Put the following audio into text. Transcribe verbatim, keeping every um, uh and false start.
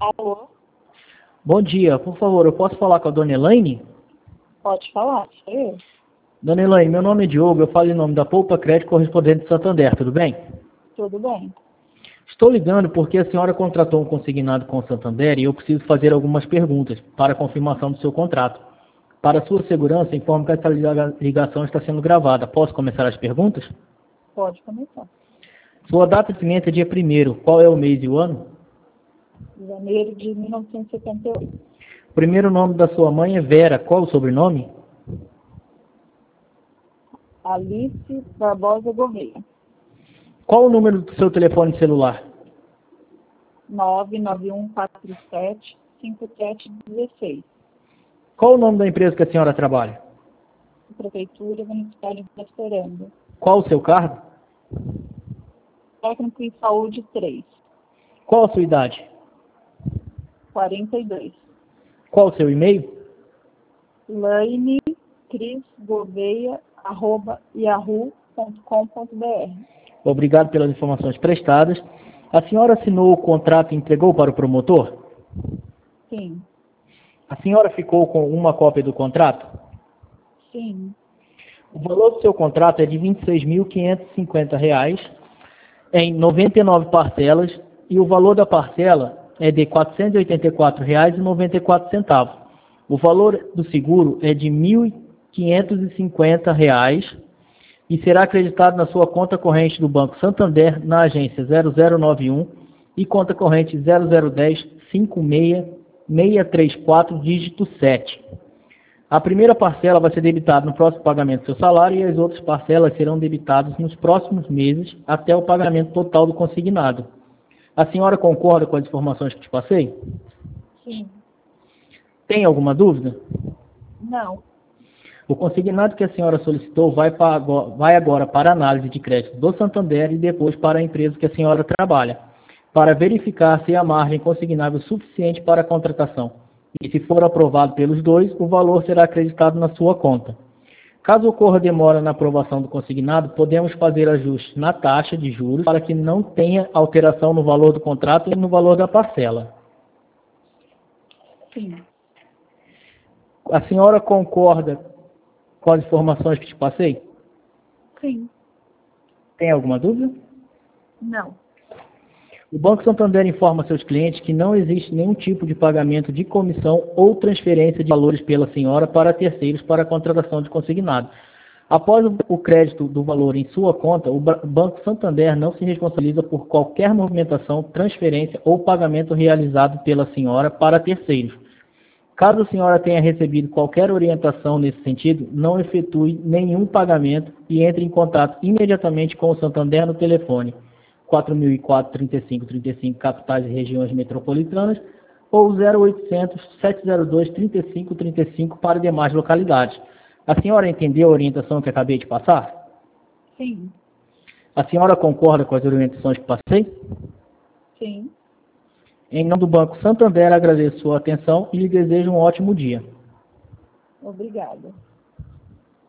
Alô? Bom dia, por favor, eu posso falar com a dona Elaine? Pode falar, sou eu. Dona Elaine, meu nome é Diogo, eu falo em nome da Poupa Crédito Correspondente de Santander, tudo bem? Tudo bem? Estou ligando porque a senhora contratou um consignado com o Santander e eu preciso fazer algumas perguntas para confirmação do seu contrato. Para sua segurança, informo que essa ligação está sendo gravada. Posso começar as perguntas? Pode começar. Sua data de vencimento é dia primeiro. Qual é o mês e o ano? Janeiro de mil novecentos e setenta e oito. O primeiro nome da sua mãe é Vera. Qual o sobrenome? Alice Barbosa Gouveia. Qual o número do seu telefone celular? nove nove um quatro sete cinco sete um seis. Qual o nome da empresa que a senhora trabalha? Prefeitura Municipal de Restaurando. Qual o seu cargo? Técnico em Saúde três. Qual a sua idade? quarenta e dois. Qual o seu e-mail? Laine Cris Gouveia arroba yahoo ponto com ponto br. Obrigado pelas informações prestadas. A senhora assinou o contrato e entregou para o promotor? Sim. A senhora ficou com uma cópia do contrato? Sim. O valor do seu contrato é de vinte e seis mil quinhentos e cinquenta reais em noventa e nove parcelas e o valor da parcela é de quatrocentos e oitenta e quatro reais e noventa e quatro centavos. O valor do seguro é de mil quinhentos e cinquenta reais e será acreditado na sua conta corrente do Banco Santander na agência zero zero nove um e conta corrente zero zero um zero cinco seis seis três quatro dígito sete. A primeira parcela vai ser debitada no próximo pagamento do seu salário e as outras parcelas serão debitadas nos próximos meses até o pagamento total do consignado. A senhora concorda com as informações que te passei? Sim. Tem alguma dúvida? Não. O consignado que a senhora solicitou vai, para, vai agora para a análise de crédito do Santander e depois para a empresa que a senhora trabalha, para verificar se há margem consignável suficiente para a contratação. E se for aprovado pelos dois, o valor será acreditado na sua conta. Caso ocorra demora na aprovação do consignado, podemos fazer ajustes na taxa de juros para que não tenha alteração no valor do contrato e no valor da parcela. Sim. A senhora concorda com as informações que te passei? Sim. Tem alguma dúvida? Não. O Banco Santander informa seus clientes que não existe nenhum tipo de pagamento de comissão ou transferência de valores pela senhora para terceiros para a contratação de consignado. Após o crédito do valor em sua conta, o Banco Santander não se responsabiliza por qualquer movimentação, transferência ou pagamento realizado pela senhora para terceiros. Caso a senhora tenha recebido qualquer orientação nesse sentido, não efetue nenhum pagamento e entre em contato imediatamente com o Santander no telefone quatro mil e quatro, trinta e cinco, trinta e cinco, capitais e regiões metropolitanas, ou zero oitocentos, sete zero dois, trinta e cinco, trinta e cinco para demais localidades. A senhora entendeu a orientação que acabei de passar? Sim. A senhora concorda com as orientações que passei? Sim. Em nome do Banco Santander, agradeço sua atenção e lhe desejo um ótimo dia. Obrigada.